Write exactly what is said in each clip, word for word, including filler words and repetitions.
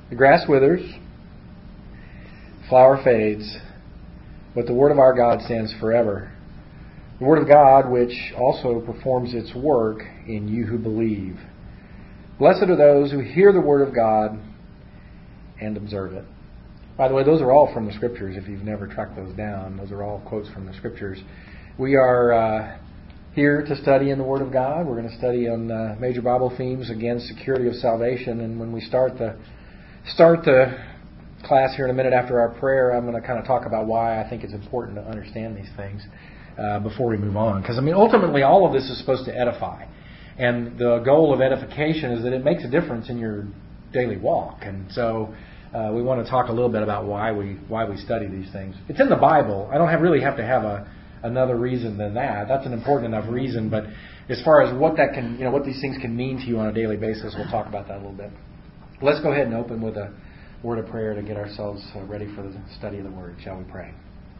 The grass withers, flower fades, but the word of our God stands forever. The word of God, which also performs its work in you who believe. Blessed are those who hear the word of God and observe it. By the way, those are all from the Scriptures. If you've never tracked those down, those are all quotes from the Scriptures. We are uh, here to study in the Word of God. We're going to study on uh, major Bible themes, again, security of salvation. And when we start the start the class here in a minute after our prayer, I'm going to kind of talk about why I think it's important to understand these things uh, before we move on. Because, I mean, ultimately, all of this is supposed to edify. And the goal of edification is that it makes a difference in your daily walk. And so uh, we want to talk a little bit about why we why we study these things. It's in the Bible. I don't have, really have to have a another reason than that. That's an important enough reason. But as far as what that can, you know, what these things can mean to you on a daily basis, we'll talk about that a little bit. Let's go ahead and open with a word of prayer to get ourselves ready for the study of the Word. Shall we pray?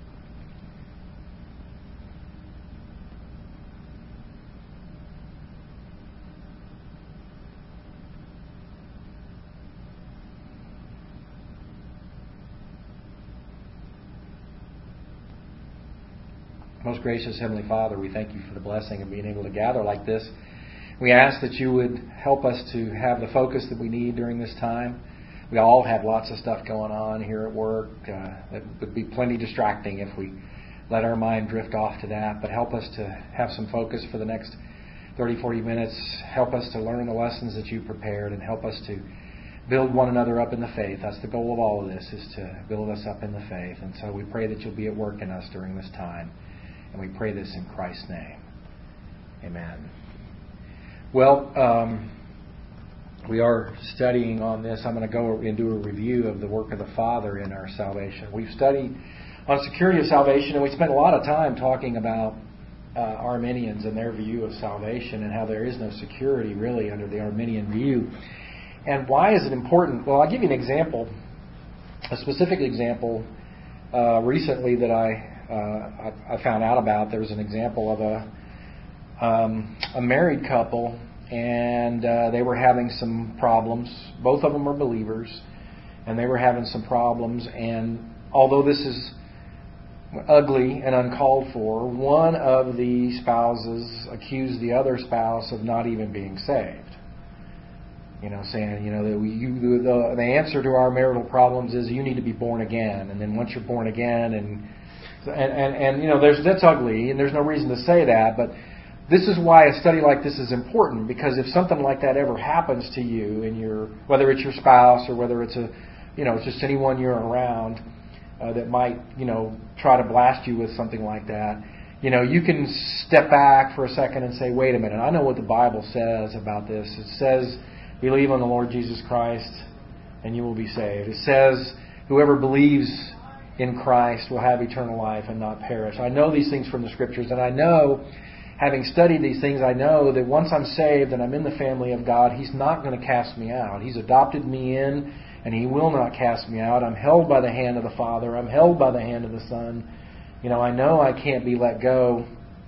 Most gracious Heavenly Father, we thank you for the blessing of being able to gather like this. We ask that you would help us to have the focus that we need during this time. We all have lots of stuff going on here at work. Uh, that would be plenty distracting if we let our mind drift off to that. But help us to have some focus for the next thirty, forty minutes. Help us to learn the lessons that you prepared and help us to build one another up in the faith. That's the goal of all of this, is to build us up in the faith. And so we pray that you'll be at work in us during this time. And we pray this in Christ's name. Amen. Well, um, we are studying on this. I'm going to go and do a review of the work of the Father in our salvation. We've studied on security of salvation, and we spent a lot of time talking about uh, Arminians and their view of salvation and how there is no security really under the Arminian view. And why is it important? Well, I'll give you an example, a specific example uh, recently that I, uh, I I found out about. There was an example of a um, a married couple. And uh, they were having some problems. Both of them were believers, and they were having some problems. And although this is ugly and uncalled for, one of the spouses accused the other spouse of not even being saved. You know, saying, you know, that we, you, the, the answer to our marital problems is you need to be born again. And then once you're born again, and and and, and you know, there's that's ugly, and there's no reason to say that, but this is why a study like this is important, because if something like that ever happens to you, in your, whether it's your spouse or whether it's a, you know, it's just anyone you're around uh, that might, you know, try to blast you with something like that, you know, you can step back for a second and say, wait a minute, I know what the Bible says about this. It says, believe on the Lord Jesus Christ and you will be saved. It says, whoever believes in Christ will have eternal life and not perish. I know these things from the Scriptures, and I know, having studied these things, I know that once I'm saved and I'm in the family of God, He's not going to cast me out. He's adopted me in, and He will not cast me out. I'm held by the hand of the Father. I'm held by the hand of the Son. You know, I know I can't be let go.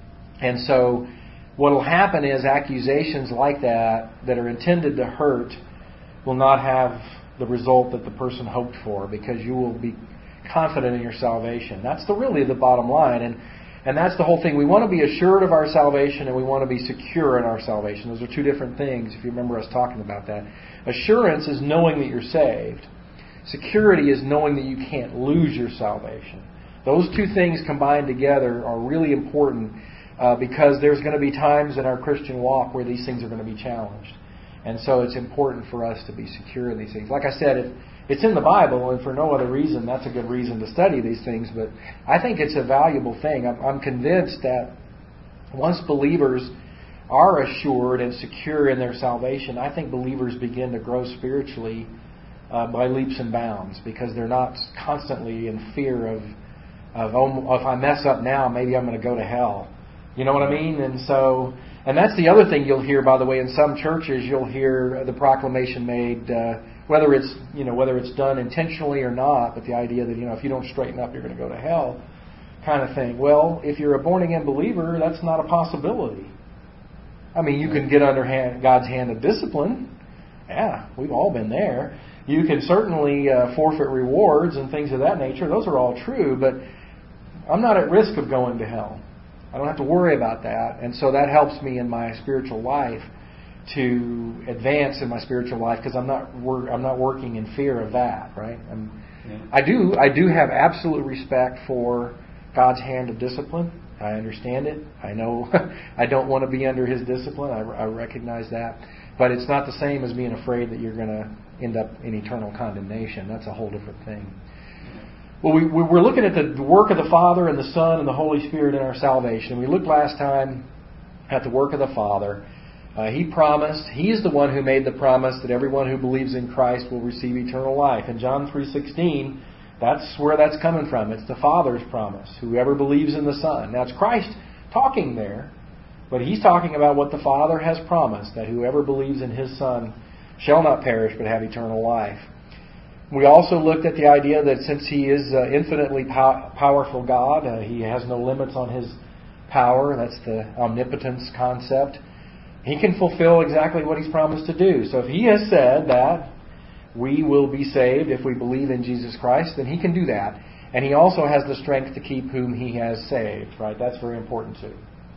And so what will happen is accusations like that, that are intended to hurt, will not have the result that the person hoped for, because you will be confident in your salvation. That's the really the bottom line. And And that's the whole thing. We want to be assured of our salvation, and we want to be secure in our salvation. Those are two different things, if you remember us talking about that. Assurance is knowing that you're saved. Security is knowing that you can't lose your salvation. Those two things combined together are really important uh, because there's going to be times in our Christian walk where these things are going to be challenged. And so it's important for us to be secure in these things. Like I said, if it's in the Bible, and for no other reason, that's a good reason to study these things. But I think it's a valuable thing. I'm, I'm convinced that once believers are assured and secure in their salvation, I think believers begin to grow spiritually uh, by leaps and bounds, because they're not constantly in fear of, of, oh, if I mess up now, maybe I'm going to go to hell. You know what I mean? And so, and that's the other thing you'll hear, by the way, in some churches, you'll hear the proclamation made, uh, whether it's, you know, whether it's done intentionally or not, but the idea that, you know, if you don't straighten up, you're going to go to hell, kind of thing. Well, if you're a born-again believer, that's not a possibility. I mean, you can get under hand, God's hand of discipline, Yeah, we've all been there. You can certainly uh, forfeit rewards and things of that nature. Those are all true, but I'm not at risk of going to hell. I don't have to worry about that. And so that helps me in my spiritual life to advance in my spiritual life because I'm not wor- I'm not working in fear of that, right? I'm, yeah. I do I do have absolute respect for God's hand of discipline. I understand it. I know I don't want to be under His discipline. I, I recognize that. But it's not the same as being afraid that you're going to end up in eternal condemnation. That's a whole different thing. Well, we, we're looking at the work of the Father and the Son and the Holy Spirit in our salvation. We looked last time at the work of the Father. Uh, he promised, He's the one who made the promise that everyone who believes in Christ will receive eternal life. In John three sixteen, that's where that's coming from. It's the Father's promise. Whoever believes in the Son. Now, it's Christ talking there, but He's talking about what the Father has promised, that whoever believes in His Son shall not perish but have eternal life. We also looked at the idea that since He is uh, infinitely pow- powerful God, uh, He has no limits on His power. That's the omnipotence concept. He can fulfill exactly what He's promised to do. So if He has said that we will be saved if we believe in Jesus Christ, then He can do that. And He also has the strength to keep whom He has saved. Right? That's very important too.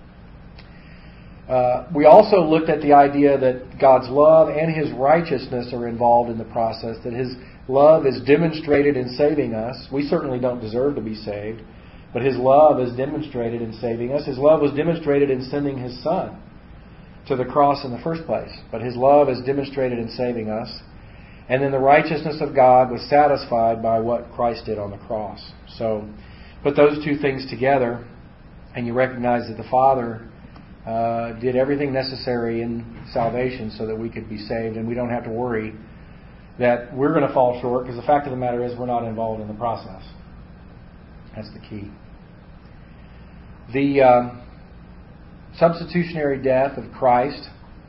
Uh, we also looked at the idea that God's love and His righteousness are involved in the process, that His love is demonstrated in saving us. We certainly don't deserve to be saved, but His love is demonstrated in saving us. His love was demonstrated in sending His Son to the cross in the first place, but His love is demonstrated in saving us. And then the righteousness of God was satisfied by what Christ did on the cross. So put those two things together, and you recognize that the Father uh, did everything necessary in salvation so that we could be saved, and we don't have to worry that we're going to fall short, because the fact of the matter is we're not involved in the process. That's the key. The uh, substitutionary death of Christ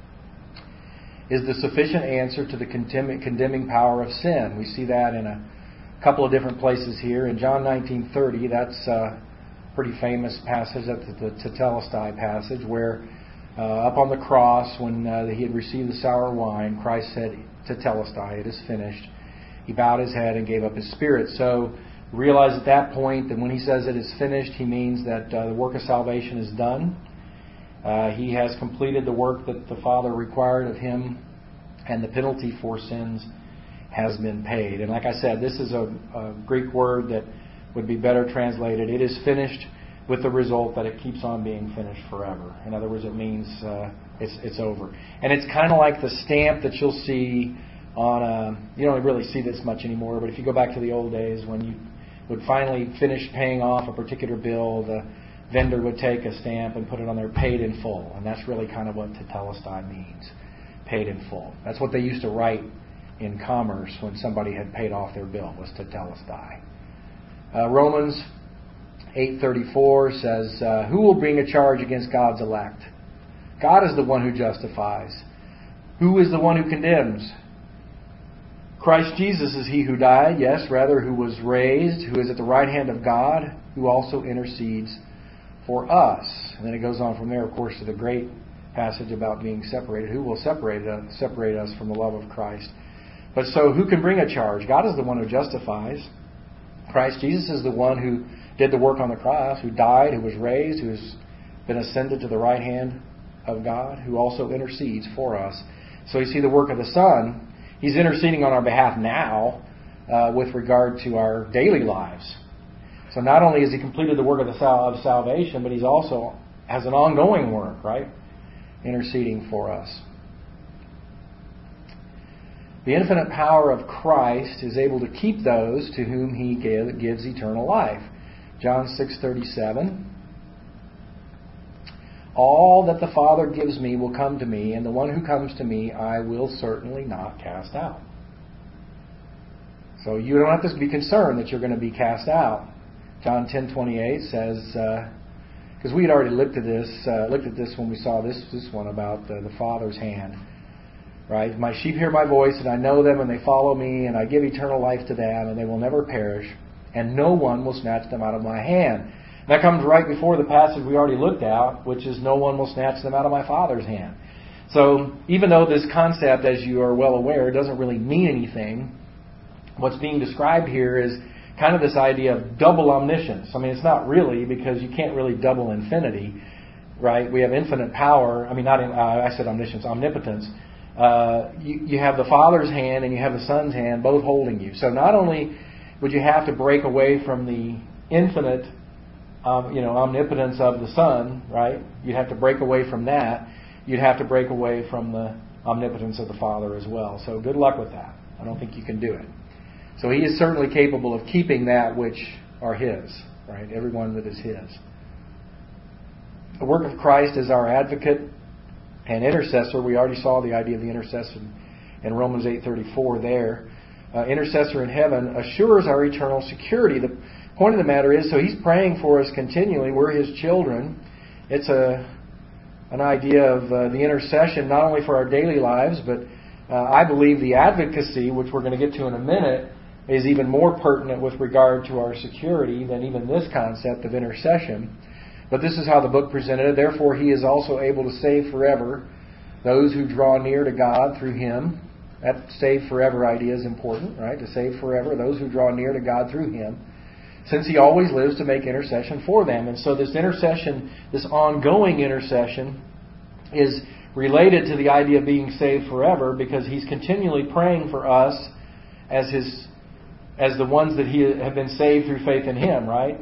is the sufficient answer to the condemning, condemning power of sin. We see that in a couple of different places here. In John nineteen thirty, that's a pretty famous passage, that's the Tetelestai passage, where uh, up on the cross, when uh, He had received the sour wine, Christ said, Tetelestai, it is finished. He bowed His head and gave up His spirit. So realize at that point that when He says it is finished, He means that uh, the work of salvation is done. Uh, he has completed the work that the Father required of Him, and the penalty for sins has been paid. And like I said, this is a, a Greek word that would be better translated, it is finished, with the result that it keeps on being finished forever. In other words, it means uh, it's it's over. And it's kind of like the stamp that you'll see on a, you don't really see this much anymore, but if you go back to the old days when you would finally finish paying off a particular bill, the vendor would take a stamp and put it on there, paid in full. And that's really kind of what Tetelestai means, paid in full. That's what they used to write in commerce when somebody had paid off their bill, was Tetelestai. Uh, Romans eight thirty-four says, uh, who will bring a charge against God's elect? God is the one who justifies. Who is the one who condemns? Christ Jesus is He who died, yes, rather, who was raised, who is at the right hand of God, who also intercedes for us. And then it goes on from there, of course, to the great passage about being separated. Who will separate us, separate us from the love of Christ? But so who can bring a charge? God is the one who justifies. Christ Jesus is the one who did the work on the cross, who died, who was raised, who has been ascended to the right hand of God, who also intercedes for us. So you see the work of the Son. He's interceding on our behalf now uh, with regard to our daily lives. So not only has He completed the work of the sal- of salvation, but He's also has an ongoing work, right? Interceding for us. The infinite power of Christ is able to keep those to whom He give, gives eternal life. John six thirty-seven. All that the Father gives me will come to me, and the one who comes to me I will certainly not cast out. So you don't have to be concerned that you're going to be cast out. John ten twenty-eight says, because uh, we had already looked at this, uh, looked at this when we saw this this one about the, the Father's hand. Right? My sheep hear my voice, and I know them, and they follow me, and I give eternal life to them, and they will never perish, and no one will snatch them out of my hand. And that comes right before the passage we already looked at, which is no one will snatch them out of my Father's hand. So even though this concept, as you are well aware, doesn't really mean anything, what's being described here is kind of this idea of double omniscience. I mean, it's not really, because you can't really double infinity, right? We have infinite power. I mean, not in, uh, I said omniscience, omnipotence. Uh, you, you have the Father's hand and you have the Son's hand both holding you. So not only would you have to break away from the infinite, um, you know, omnipotence of the Son, right? You'd have to break away from that. You'd have to break away from the omnipotence of the Father as well. So good luck with that. I don't think you can do it. So He is certainly capable of keeping that which are His, right? Everyone that is His. The work of Christ is our advocate and intercessor. We already saw the idea of the intercession in Romans eight thirty-four there. Uh, intercessor in heaven assures our eternal security. The point of the matter is, so He's praying for us continually. We're His children. It's a an idea of uh, the intercession not only for our daily lives, but uh, I believe the advocacy, which we're going to get to in a minute, is even more pertinent with regard to our security than even this concept of intercession. But this is how the book presented it. Therefore, He is also able to save forever those who draw near to God through Him. That save forever idea is important, right? To save forever those who draw near to God through Him, since He always lives to make intercession for them. And so this intercession, this ongoing intercession, is related to the idea of being saved forever, because He's continually praying for us as His, as the ones that He have been saved through faith in Him, right?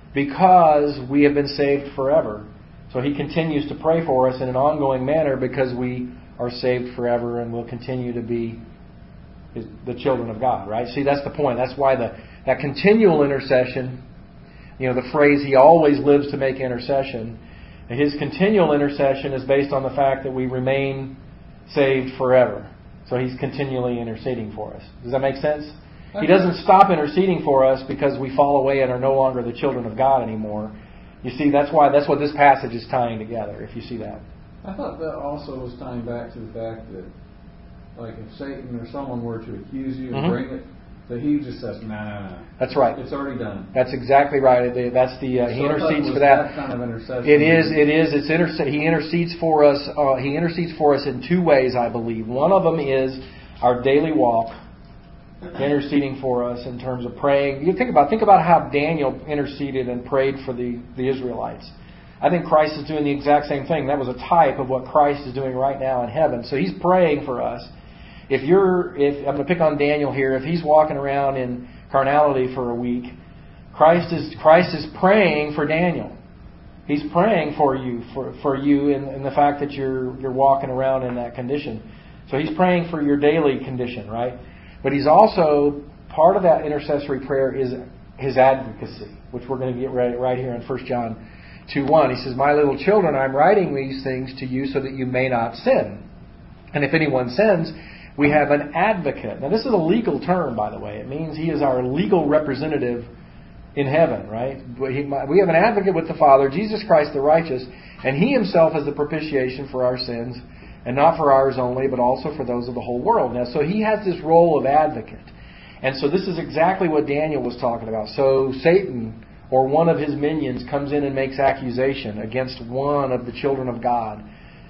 Because we have been saved forever. So He continues to pray for us in an ongoing manner because we are saved forever and will continue to be His, the children of God, right? See, that's the point. That's why the that continual intercession, you know, the phrase He always lives to make intercession, His continual intercession is based on the fact that we remain saved forever. So He's continually interceding for us. Does that make sense? He doesn't stop interceding for us because we fall away and are no longer the children of God anymore. You see, that's why that's what this passage is tying together, if you see that. I thought that also was tying back to the fact that, like, if Satan or someone were to accuse you and mm-hmm. bring it, that He just says, "No, no, no." That's right. It's already done. That's exactly right. That's the uh, so He intercedes for that. that kind of intercession. It is. It is. It's interce- He intercedes for us. Uh, he intercedes for us in two ways, I believe. One of them is our daily walk, interceding for us in terms of praying. You think about think about how Daniel interceded and prayed for the, the Israelites. I think Christ is doing the exact same thing. That was a type of what Christ is doing right now in heaven. So He's praying for us. If you're, if I'm going to pick on Daniel here, if he's walking around in carnality for a week, Christ is Christ is praying for Daniel. He's praying for you, for for you, in, in the fact that you're you're walking around in that condition. So He's praying for your daily condition, right? But He's also, part of that intercessory prayer is His advocacy, which we're going to get right, right here in First John two one. He says, "My little children, I'm writing these things to you so that you may not sin. And if anyone sins, we have an advocate." Now, this is a legal term, by the way. It means He is our legal representative in heaven, right? We have an advocate with the Father, Jesus Christ the righteous, and He Himself is the propitiation for our sins, and not for ours only, but also for those of the whole world. Now, so He has this role of advocate. And so this is exactly what Daniel was talking about. So Satan, or one of his minions, comes in and makes accusation against one of the children of God.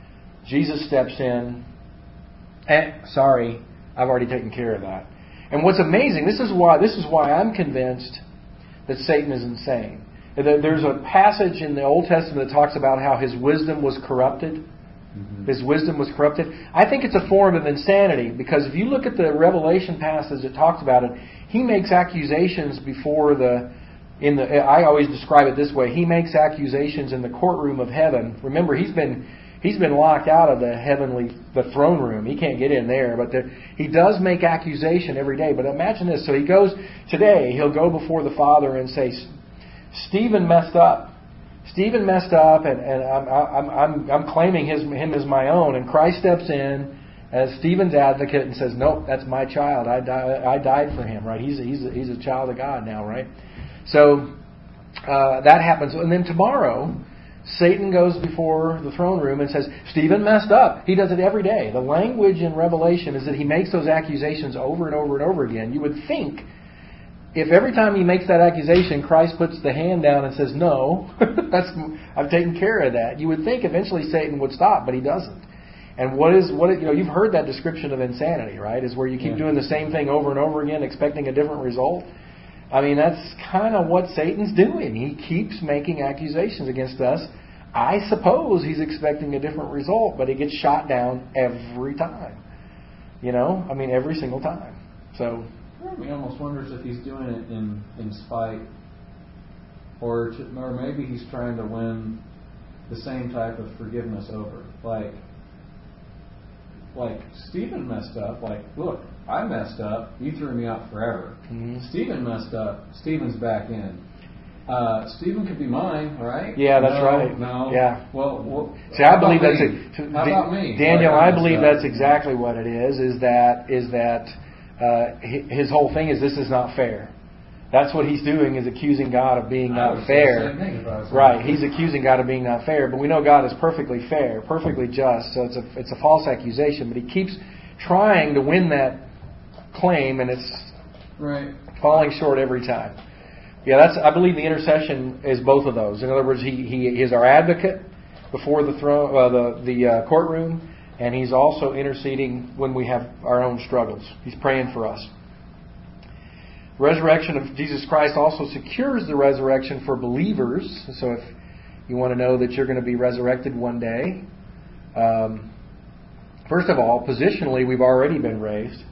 Jesus steps in. Eh, sorry, I've already taken care of that. And what's amazing, this is why this is why I'm convinced that Satan is insane. There's a passage in the Old Testament that talks about how his wisdom was corrupted. Mm-hmm. His wisdom was corrupted. I think it's a form of insanity, because if you look at the Revelation passage that talks about it, he makes accusations before the in the I always describe it this way. He makes accusations in the courtroom of heaven. Remember, he's been He's been locked out of the heavenly, the throne room. He can't get in there. But there, he does make accusation every day. But imagine this. So he goes, today, he'll go before the Father and say, Stephen messed up. Stephen messed up, and, and I'm, I'm, I'm, I'm claiming his, him as my own. And Christ steps in as Stephen's advocate and says, nope, that's my child. I, di- I died for him, right? He's a, he's, a, he's a child of God now, right? So uh, that happens. And then tomorrow, Satan goes before the throne room and says, Stephen messed up. He does it every day. The language in Revelation is that he makes those accusations over and over and over again. You would think if every time he makes that accusation, Christ puts the hand down and says, no, that's, I've taken care of that, you would think eventually Satan would stop, but he doesn't. And what is what you know? You've heard that description of insanity, right? Is where you keep yeah. doing the same thing over and over again, expecting a different result. I mean, that's kind of what Satan's doing. He keeps making accusations against us. I suppose he's expecting a different result, but he gets shot down every time. You know, I mean, every single time. So he almost wonders if he's doing it in in spite, or to, or maybe he's trying to win the same type of forgiveness over. Like, like Stephen messed up. Like, look, I messed up. You threw me out forever. Mm-hmm. Stephen messed up. Stephen's back in. Uh, Stephen could be mine, right? Yeah, that's no, right. No. Yeah. Well, well see, I believe that's a, how about me? Daniel. Like, I believe that's exactly what it is. Is that is that uh, his whole thing is this is not fair. That's what he's doing, is accusing God of being not fair. Right. He's accusing God of being not fair, but we know God is perfectly fair, perfectly just. So it's a it's a false accusation, but he keeps trying to win that claim, and it's right. falling short every time. Yeah, that's. I believe the intercession is both of those. In other words, he he is our advocate before the throne, uh, the the uh, courtroom, and he's also interceding when we have our own struggles. He's praying for us. The resurrection of Jesus Christ also secures the resurrection for believers. So if you want to know that you're going to be resurrected one day, um, first of all, positionally, we've already been raised.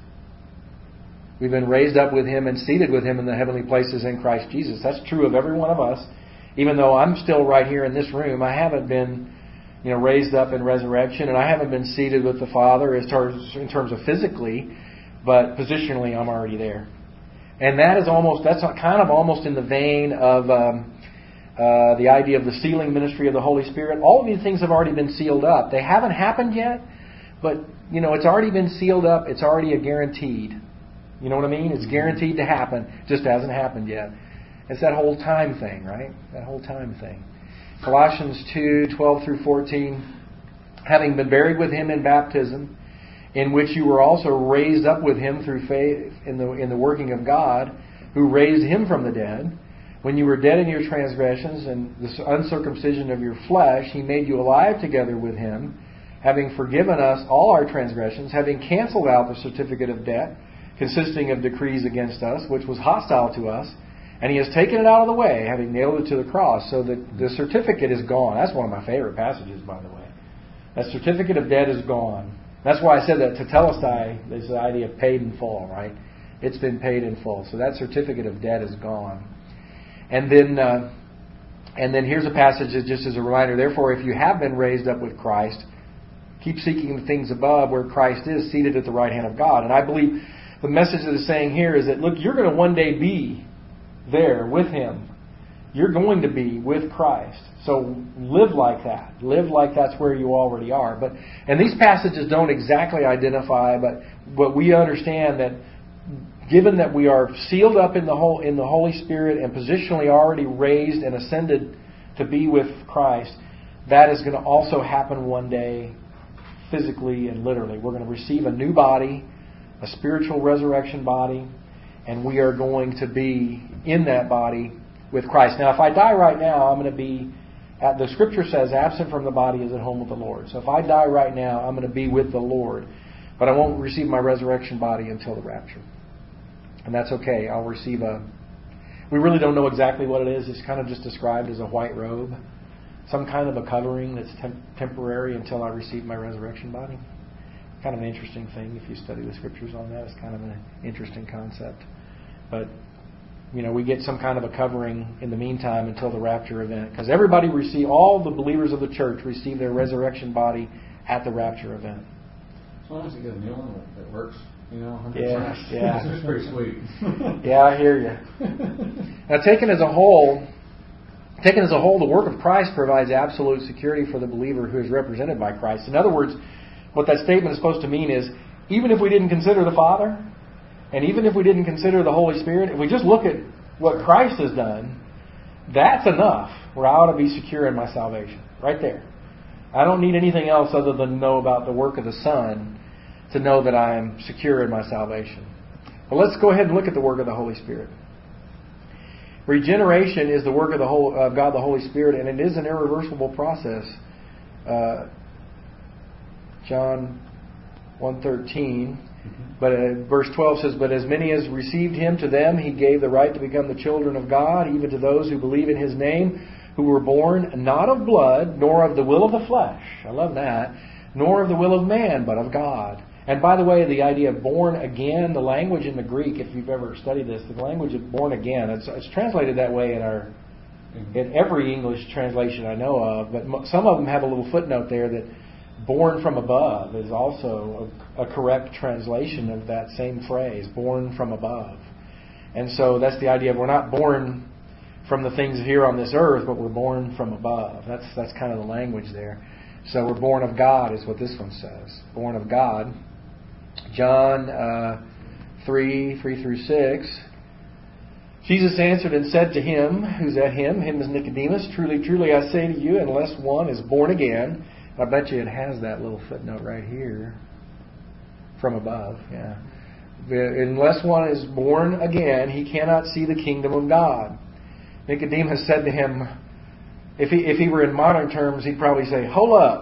We've been raised up with Him and seated with Him in the heavenly places in Christ Jesus. That's true of every one of us. Even though I'm still right here in this room, I haven't been, you know, raised up in resurrection, and I haven't been seated with the Father as tar- in terms of physically, but positionally, I'm already there. And that is almost, that's kind of almost in the vein of um, uh, the idea of the sealing ministry of the Holy Spirit. All of these things have already been sealed up. They haven't happened yet, but, you know, it's already been sealed up. It's already a guaranteed. You know what I mean? It's guaranteed to happen, just hasn't happened yet. It's that whole time thing, right? That whole time thing. Colossians two, twelve through fourteen, having been buried with Him in baptism, in which you were also raised up with Him through faith in the in the working of God, who raised Him from the dead. When you were dead in your transgressions and the uncircumcision of your flesh, He made you alive together with Him, having forgiven us all our transgressions, having canceled out the certificate of debt, consisting of decrees against us, which was hostile to us, and He has taken it out of the way, having nailed it to the cross, so that the certificate is gone. That's one of my favorite passages, by the way. That certificate of debt is gone. That's why I said that tetelestai is the idea of paid in full, right? It's been paid in full. So that certificate of debt is gone. And then, uh, and then here's a passage that just as a reminder. Therefore, if you have been raised up with Christ, keep seeking the things above where Christ is seated at the right hand of God. And I believe the message that is saying here is that, look, you're going to one day be there with Him. You're going to be with Christ. So live like that. Live like that's where you already are. But and these passages don't exactly identify, but but we understand that given that we are sealed up in the whole in the Holy Spirit and positionally already raised and ascended to be with Christ, that is going to also happen one day, physically and literally. We're going to receive a new body, a spiritual resurrection body, and we are going to be in that body with Christ. Now, if I die right now, I'm going to be, the Scripture says, absent from the body is at home with the Lord. So if I die right now, I'm going to be with the Lord. But I won't receive my resurrection body until the rapture. And that's okay. I'll receive a, we really don't know exactly what it is. It's kind of just described as a white robe. Some kind of a covering that's temp- temporary until I receive my resurrection body. Kind of an interesting thing if you study the Scriptures on that. It's kind of an interesting concept. But, you know, we get some kind of a covering in the meantime until the rapture event. Because everybody receive, all the believers of the church receive their resurrection body at the rapture event. As long as you get a new one that works, you know, one hundred percent. Yeah, yeah. It's pretty sweet. Yeah, I hear you. Now, taken as a whole, taken as a whole, the work of Christ provides absolute security for the believer who is represented by Christ. In other words, what that statement is supposed to mean is, even if we didn't consider the Father, and even if we didn't consider the Holy Spirit, if we just look at what Christ has done, that's enough where I ought to be secure in my salvation. Right there. I don't need anything else other than know about the work of the Son to know that I am secure in my salvation. Well, let's go ahead and look at the work of the Holy Spirit. Regeneration is the work of the whole, of God the Holy Spirit, and it is an irreversible process. Uh, John one thirteen. But uh, verse twelve says, "But as many as received Him, to them He gave the right to become the children of God, even to those who believe in His name, who were born not of blood, nor of the will of the flesh." I love that. "Nor of the will of man, but of God." And by the way, the idea of born again, the language in the Greek, if you've ever studied this, the language of born again, it's, it's translated that way in our in every English translation I know of. But some of them have a little footnote there that "born from above" is also a, a correct translation of that same phrase, "born from above." And so that's the idea of we're not born from the things here on this earth, but we're born from above. That's that's kind of the language there. So we're born of God is what this one says. Born of God. John uh, three, three through six. "Jesus answered and said to him," who's at him? Him is Nicodemus, "Truly, truly, I say to you, unless one is born again," I bet you it has that little footnote right here. From above, yeah. "Unless one is born again, he cannot see the kingdom of God." Nicodemus said to him, if he if he were in modern terms, he'd probably say, "Hold up."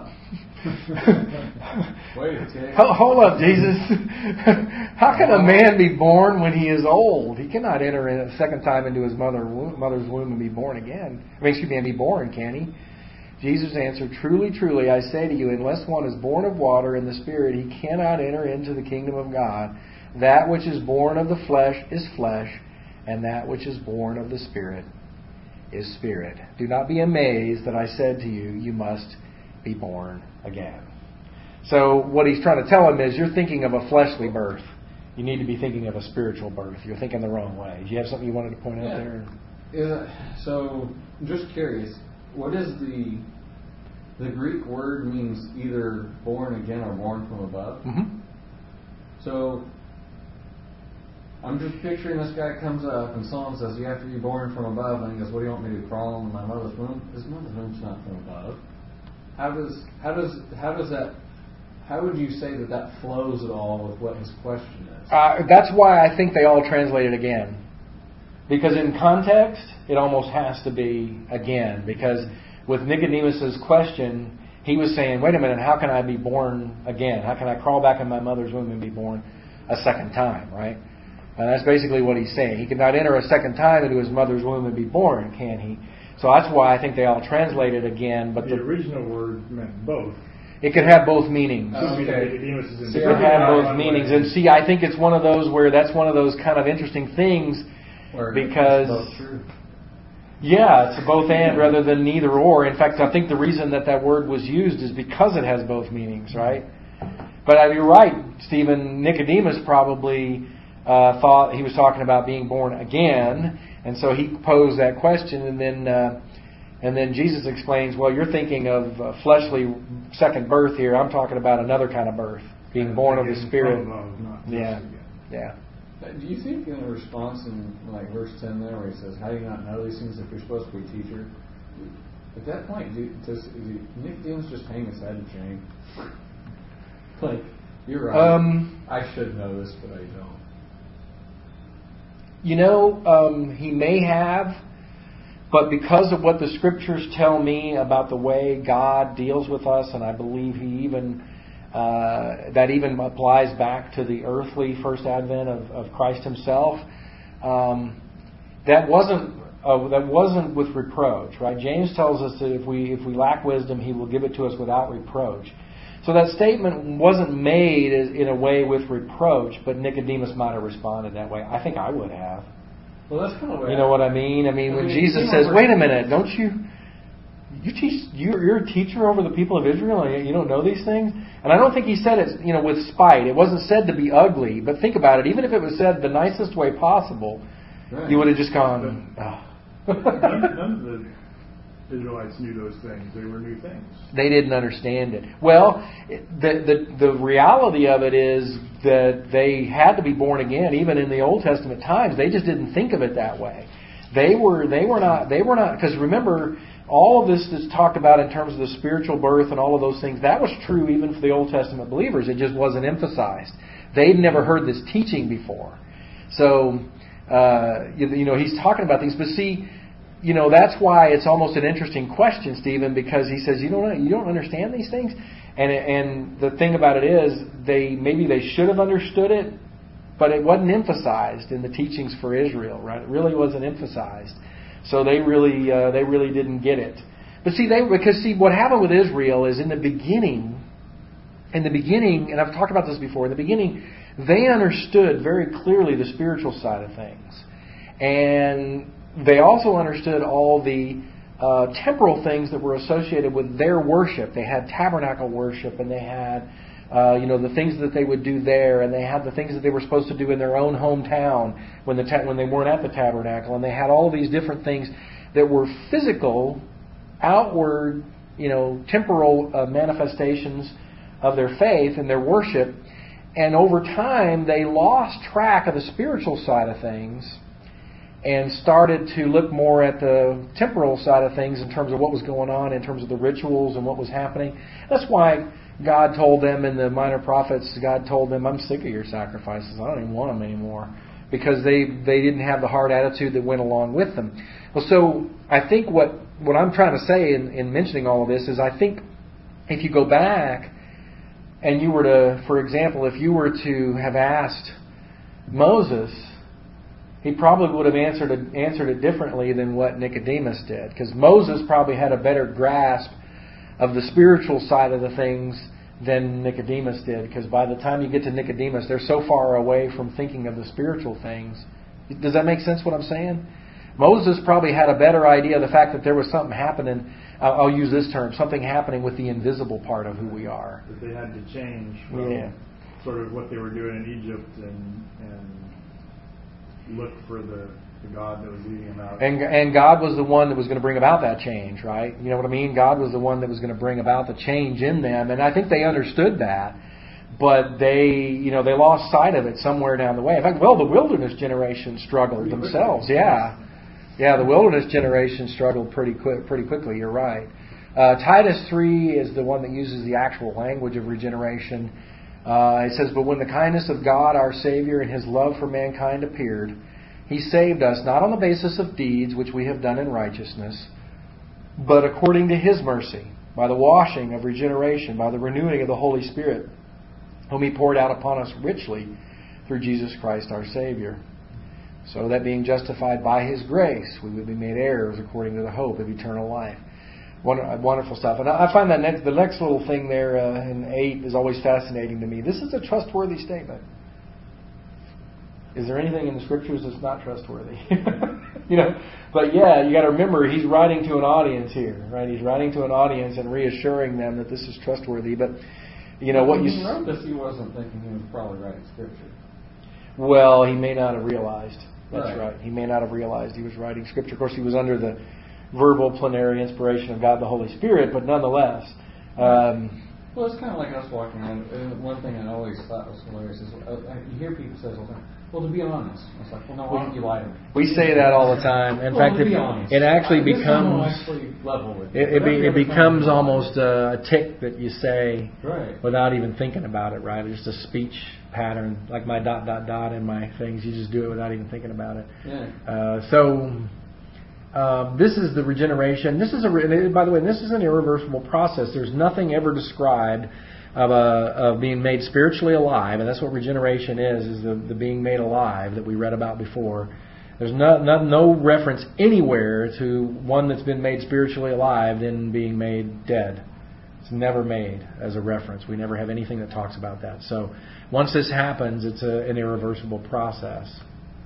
Wait a second. Hold up, Jesus. How can a man be born when he is old? He cannot enter in a second time into his mother mother's womb and be born again. I mean, excuse me, and be born, can he? Jesus answered, "Truly, truly, I say to you, unless one is born of water and the Spirit, he cannot enter into the kingdom of God. That which is born of the flesh is flesh, and that which is born of the Spirit is spirit. Do not be amazed that I said to you, you must be born again." So what he's trying to tell him is, you're thinking of a fleshly birth. You need to be thinking of a spiritual birth. You're thinking the wrong way. Do you have something you wanted to point out yeah. there? Yeah. So, just curious, what is the the Greek word means either born again or born from above? Mm-hmm. So, I'm just picturing this guy comes up and someone says, "You have to be born from above," and he goes, "What do you want me to do, crawl into my mother's womb?" His mother's womb's not from above. How does how does how does that? How would you say that that flows at all with what his question is? Uh, that's why I think they all translate it again. Because in context, it almost has to be again. Because with Nicodemus' question, he was saying, wait a minute, how can I be born again? How can I crawl back in my mother's womb and be born a second time, right? And that's basically what he's saying. He cannot enter a second time into his mother's womb and be born, can he? So that's why I think they all translate it again. But the, the original word meant both. It could have both meanings. Oh, okay. It could have both meanings. And see, I think it's one of those where that's one of those kind of interesting things Where because... it's both true. Yeah, it's a both and rather than neither or. In fact, I think the reason that that word was used is because it has both meanings, right? But you're right, Stephen. Nicodemus probably uh, thought he was talking about being born again, and so he posed that question, and then uh, and then Jesus explains, well, you're thinking of uh, fleshly second birth here. I'm talking about another kind of birth, being born of the Spirit. Yeah, yeah. Do you think in the response in like verse ten there where he says, "How do you not know these things if you're supposed to be a teacher?" At that point, do, does do Nicodemus just hang his head and shame? Like, you're right. Um, I should know this, but I don't. You know, um, he may have, but because of what the Scriptures tell me about the way God deals with us, and I believe He even uh, that even applies back to the earthly first advent of, of Christ Himself. Um, that wasn't uh, that wasn't with reproach, right? James tells us that if we if we lack wisdom, He will give it to us without reproach. So that statement wasn't made as, in a way with reproach, but Nicodemus might have responded that way. I think I would have. Well, that's kind of what you know what I mean. I mean, I when mean, Jesus says, "Wait a minute, don't you?" You teach. You're, you're a teacher over the people of Israel, and you don't know these things. And I don't think he said it, you know, with spite. It wasn't said to be ugly. But think about it. Even if it was said the nicest way possible, right, you would have just gone. Oh. none, none of the Israelites knew those things. They were new things. They didn't understand it. Well, the the the reality of it is that they had to be born again, even in the Old Testament times. They just didn't think of it that way. They were they were not they were not because remember. All of this that's talked about in terms of the spiritual birth and all of those things, that was true even for the Old Testament believers. It just wasn't emphasized. They'd never heard this teaching before. So, uh, you, you know, he's talking about things. But see, you know, that's why it's almost an interesting question, Stephen, because he says, you don't, you don't understand these things? And and the thing about it is, they maybe they should have understood it, but it wasn't emphasized in the teachings for Israel, right? It really wasn't emphasized. So they really uh, they really didn't get it. But see, they because see what happened with Israel is in the beginning, in the beginning, and I've talked about this before. In the beginning, they understood very clearly the spiritual side of things, and they also understood all the uh, temporal things that were associated with their worship. They had tabernacle worship, and they had uh, you know the things that they would do there, and they had the things that they were supposed to do in their own hometown when the ta- when they weren't at the tabernacle, and they had all of these different things that were physical, outward, you know, temporal uh, manifestations of their faith and their worship. And over time, they lost track of the spiritual side of things and started to look more at the temporal side of things in terms of what was going on, in terms of the rituals and what was happening. That's why God told them in the Minor Prophets, God told them, I'm sick of your sacrifices. I don't even want them anymore. Because they, they didn't have the hard attitude that went along with them. Well, so I think what, what I'm trying to say in, in mentioning all of this is I think if you go back and you were to, for example, if you were to have asked Moses, he probably would have answered it, answered it differently than what Nicodemus did. Because Moses probably had a better grasp of the spiritual side of the things than Nicodemus did. Because by the time you get to Nicodemus, they're so far away from thinking of the spiritual things. Does that make sense what I'm saying? Moses probably had a better idea of the fact that there was something happening. I'll use this term, something happening with the invisible part of who we are. That they had to change from yeah. sort of what they were doing in Egypt and, and look for the, the God that was leading them out. And, and God was the one that was going to bring about that change, right? You know what I mean? God was the one that was going to bring about the change in them. And I think they understood that. But they, you know, they lost sight of it somewhere down the way. In fact, well, the wilderness generation struggled themselves. Yeah. Yeah, the wilderness generation struggled pretty quick, pretty quickly. You're right. Uh, Titus three is the one that uses the actual language of regeneration. Uh, it says, "But when the kindness of God our Savior and His love for mankind appeared, He saved us not on the basis of deeds which we have done in righteousness, but according to His mercy, by the washing of regeneration, by the renewing of the Holy Spirit, whom He poured out upon us richly through Jesus Christ our Savior. So that being justified by His grace, we would be made heirs according to the hope of eternal life." Wonderful stuff. And I find that next, the next little thing there uh, in eight is always fascinating to me. This is a trustworthy statement. Is there anything in the Scriptures that's not trustworthy? you know, but yeah, you got to remember he's writing to an audience here, right? He's writing to an audience and reassuring them that this is trustworthy. But you know what when you he wrote this, he wasn't thinking he was probably writing Scripture. Well, he may not have realized. That's right. Right. He may not have realized he was writing Scripture. Of course, he was under the verbal plenary inspiration of God the Holy Spirit, but nonetheless. Um, well, it's kind of like us walking around. Uh, one thing I always thought was hilarious is uh, you hear people say all the time, well, to be honest. It's like, well, no, why don't you lie to me? We say that all the time. In well, fact, to it, be honest, it actually I guess becomes actually level with it, it, be, it becomes almost a, a tick that you say right. without even thinking about it. Right? It's just a speech pattern, like my dot dot dot in my things. You just do it without even thinking about it. Yeah. Uh, so. Um, this is the regeneration. This is a, by the way, this is an irreversible process. There's nothing ever described of, a, of being made spiritually alive, and that's what regeneration is: is the, the being made alive that we read about before. There's no, no no reference anywhere to one that's been made spiritually alive then being made dead. It's never made as a reference. We never have anything that talks about that. So once this happens, it's a, an irreversible process.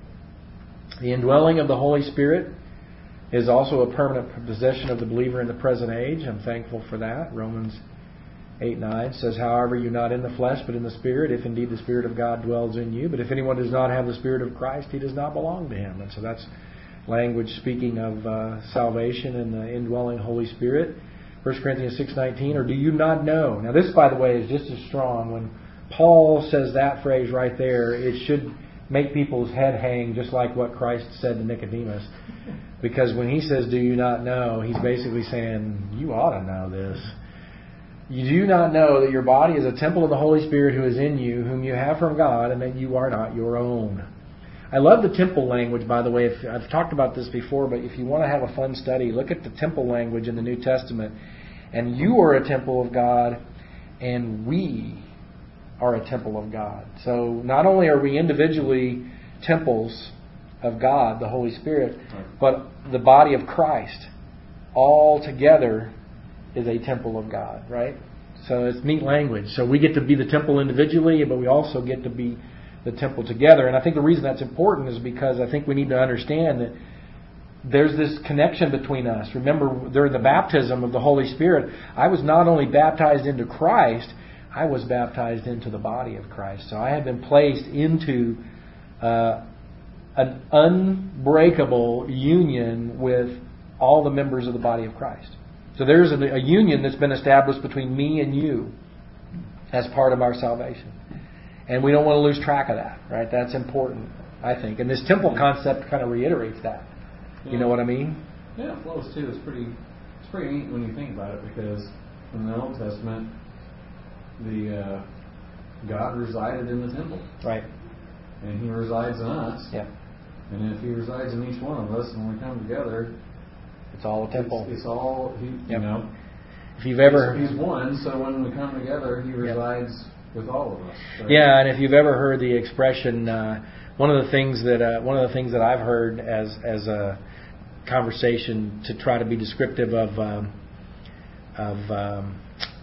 The indwelling of the Holy Spirit is also a permanent possession of the believer in the present age. I'm thankful for that. Romans eight nine says, "However, you're not in the flesh, but in the Spirit, if indeed the Spirit of God dwells in you. But if anyone does not have the Spirit of Christ, he does not belong to him." And so that's language speaking of uh, salvation and the indwelling Holy Spirit. First Corinthians six nineteen, "Or do you not know?" Now this, by the way, is just as strong. When Paul says that phrase right there, it should make people's head hang just like what Christ said to Nicodemus. Because when he says, "Do you not know?" he's basically saying, you ought to know this. You do not know that your body is a temple of the Holy Spirit who is in you, whom you have from God, and that you are not your own. I love the temple language, by the way. If, I've talked about this before, but if you want to have a fun study, look at the temple language in the New Testament. And you are a temple of God, and we are a temple of God. So not only are we individually temples of God, the Holy Spirit, but the body of Christ all together is a temple of God, right? So it's neat language. So we get to be the temple individually, but we also get to be the temple together. And I think the reason that's important is because I think we need to understand that there's this connection between us. Remember, during the baptism of the Holy Spirit, I was not only baptized into Christ, I was baptized into the body of Christ. So I have been placed into uh, an unbreakable union with all the members of the body of Christ. So there's a, a union that's been established between me and you as part of our salvation. And we don't want to lose track of that, right? That's important, I think. And this temple concept kind of reiterates that. You know what I mean? Yeah, it flows too. It's pretty, it's pretty neat when you think about it, because in the Old Testament, the uh, God resided in the temple, right? And He resides in us. Yeah. And if He resides in each one of us, and we come together, it's all a temple. It's, it's all He, yep. you know. If you've ever, He's one, so when we come together, He resides yep. with all of us. So. Yeah, and if you've ever heard the expression, uh, one of the things that uh, one of the things that I've heard as as a conversation to try to be descriptive of um, of um,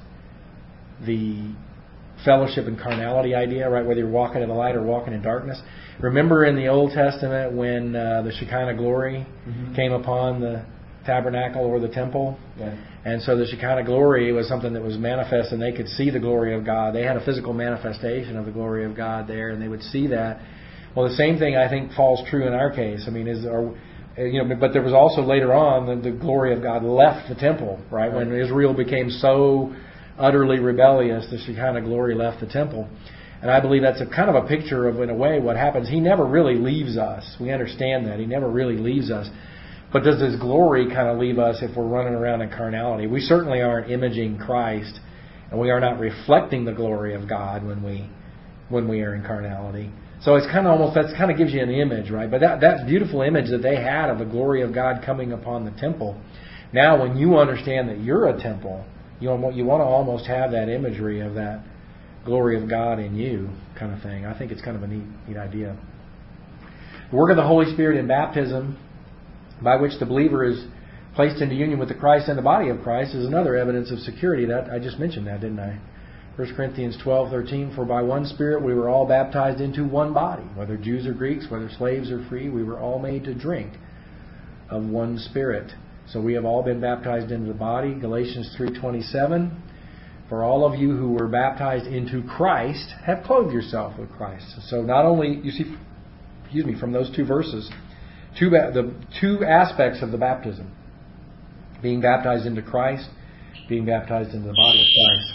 the fellowship and carnality idea, right? Whether you're walking in the light or walking in darkness. Remember in the Old Testament when uh, the Shekinah glory mm-hmm. came upon the tabernacle or the temple? Yeah. And so the Shekinah glory was something that was manifest, and they could see the glory of God. They had a physical manifestation of the glory of God there, and they would see that. Well, the same thing I think falls true in our case. I mean, is our You know, but there was also later on the, the glory of God left the temple, right? When Israel became so utterly rebellious, the Shekinah glory left the temple. And I believe that's a kind of a picture of, in a way, what happens. He never really leaves us. We understand that. He never really leaves us. But does His glory kind of leave us if we're running around in carnality? We certainly aren't imaging Christ, and we are not reflecting the glory of God when we when we are in carnality. So it's kind of almost, that kind of gives you an image, right? But that, that beautiful image that they had of the glory of God coming upon the temple, now when you understand that you're a temple, you want, you want to almost have that imagery of that glory of God in you kind of thing. I think it's kind of a neat, neat idea. The work of the Holy Spirit in baptism, by which the believer is placed into union with the Christ and the body of Christ, is another evidence of security. That I just mentioned that, didn't I? First Corinthians twelve thirteen, for by one Spirit we were all baptized into one body, whether Jews or Greeks, whether slaves or free, we were all made to drink of one Spirit. So we have all been baptized into the body. Galatians three twenty-seven, for all of you who were baptized into Christ have clothed yourself with Christ. So not only, you see, excuse me, from those two verses, two the two aspects of the baptism, being baptized into Christ, being baptized into the body of Christ.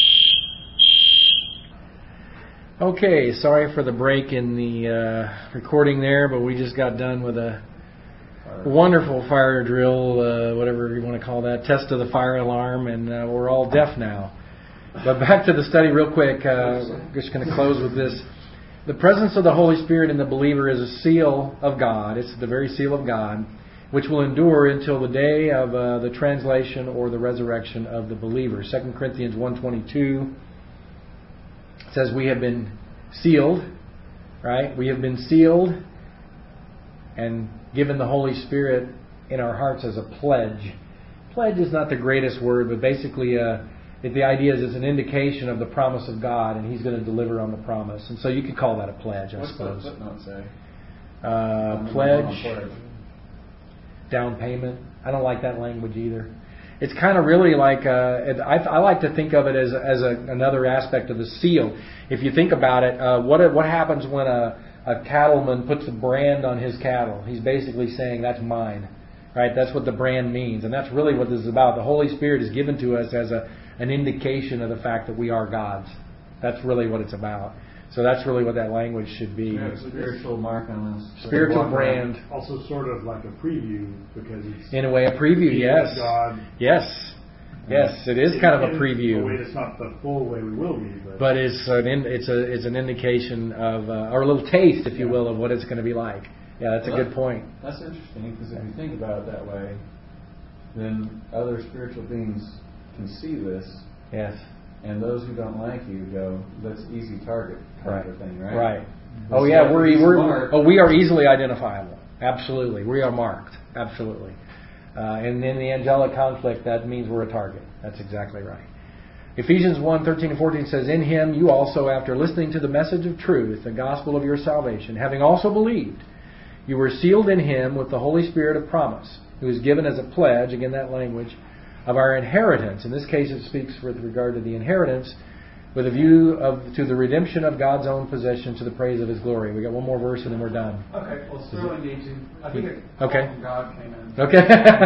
Okay, sorry for the break in the uh, recording there, but we just got done with a wonderful fire drill, uh, whatever you want to call that, test of the fire alarm, and uh, we're all deaf now. But back to the study real quick. Uh, just going to close with this. The presence of the Holy Spirit in the believer is a seal of God. It's the very seal of God, which will endure until the day of uh, the translation or the resurrection of the believer. Second Corinthians one twenty-two says we have been sealed, right? We have been sealed and given the Holy Spirit in our hearts as a pledge. Pledge is not the greatest word, but basically uh, the idea is it's an indication of the promise of God, and He's going to deliver on the promise. And so you could call that a pledge, I What's suppose. What's the footnote say? Uh, pledge, down payment. I don't like that language either. It's kind of really like, uh, I, I like to think of it as, as a, another aspect of the seal. If you think about it, uh, what what happens when a, a cattleman puts a brand on his cattle? He's basically saying, that's mine. Right? That's what the brand means. And that's really what this is about. The Holy Spirit is given to us as a an indication of the fact that we are God's. That's really what it's about. So that's really what that language should be. Yeah, spiritual mark on us. Spiritual brand. Also sort of like a preview, because it's... In a way, a preview, yes. God. Yes. Yes, it is kind of a In preview. a way that's not the full way we will be, but, But it's an in, it's a it's an indication of uh, or a little taste, if you will, of what it's going to be like. Yeah, that's Well, a good point. That's interesting, because if you think about it that way, then other spiritual beings can see this, Yes. and those who don't like you go, that's easy target kind Right. of thing, right? Right. But Oh see, yeah, if we're he's we're marked- oh we are easily identifiable. Absolutely, we are marked. Absolutely. Uh, and in the angelic conflict, that means we're a target. That's exactly right. Ephesians one, thirteen and fourteen says, "In him you also, after listening to the message of truth, the gospel of your salvation, having also believed, you were sealed in him with the Holy Spirit of promise, who is given as a pledge," again that language, "of our inheritance." In this case it speaks with regard to the inheritance, "with a view of to the redemption of God's own possession, to the praise of his glory." We got one more verse and then we're done. Okay, well, Sterling need to. I think a Okay. call from God came in. Okay.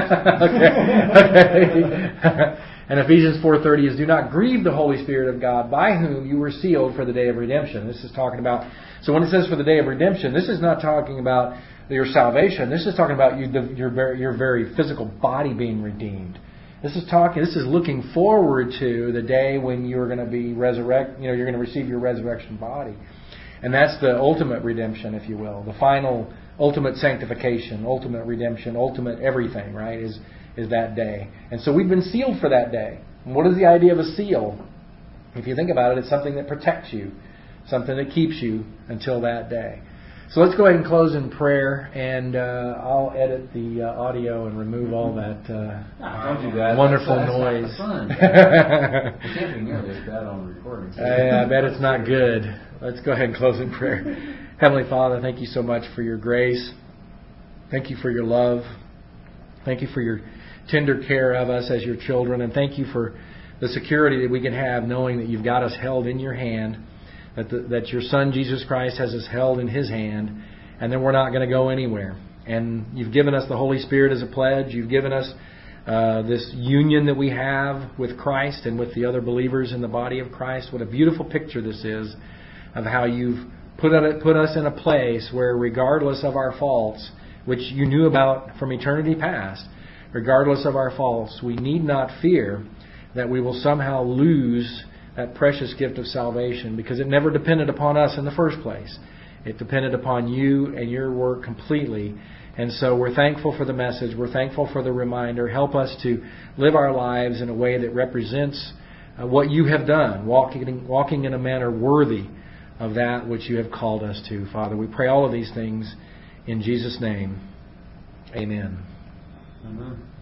okay. okay. And Ephesians four thirty is, "Do not grieve the Holy Spirit of God, by whom you were sealed for the day of redemption." This is talking about, so when it says for the day of redemption, this is not talking about your salvation. This is talking about you, the, your, very, your very physical body being redeemed. This is talking, this is looking forward to the day when you're going to be resurrect, you know, you're going to receive your resurrection body. And that's the ultimate redemption, if you will. The final, ultimate sanctification, ultimate redemption, ultimate everything, right, is is that day. And so we've been sealed for that day. And what is the idea of a seal? If you think about it, it's something that protects you, something that keeps you until that day. So let's go ahead and close in prayer, and uh, I'll edit the uh, audio and remove all that uh, Ah, don't do that. wonderful That's- that's noise. not the fun. It can't be nearly as bad on recording. I, I bet it's not good. Let's go ahead and close in prayer. Heavenly Father, thank you so much for your grace. Thank you for your love. Thank you for your tender care of us as your children. And thank you for the security that we can have knowing that you've got us held in your hand, that, the, that your Son, Jesus Christ, has us held in his hand, and then we're not going to go anywhere. And you've given us the Holy Spirit as a pledge. You've given us uh, this union that we have with Christ and with the other believers in the body of Christ. What a beautiful picture this is of how you've put, it, put us in a place where, regardless of our faults, which you knew about from eternity past, regardless of our faults, we need not fear that we will somehow lose that precious gift of salvation, because it never depended upon us in the first place. It depended upon you and your work completely. And so we're thankful for the message. We're thankful for the reminder. Help us to live our lives in a way that represents uh, what you have done, walking, walking in a manner worthy of that which you have called us to. Father, we pray all of these things in Jesus' name. Amen. Amen.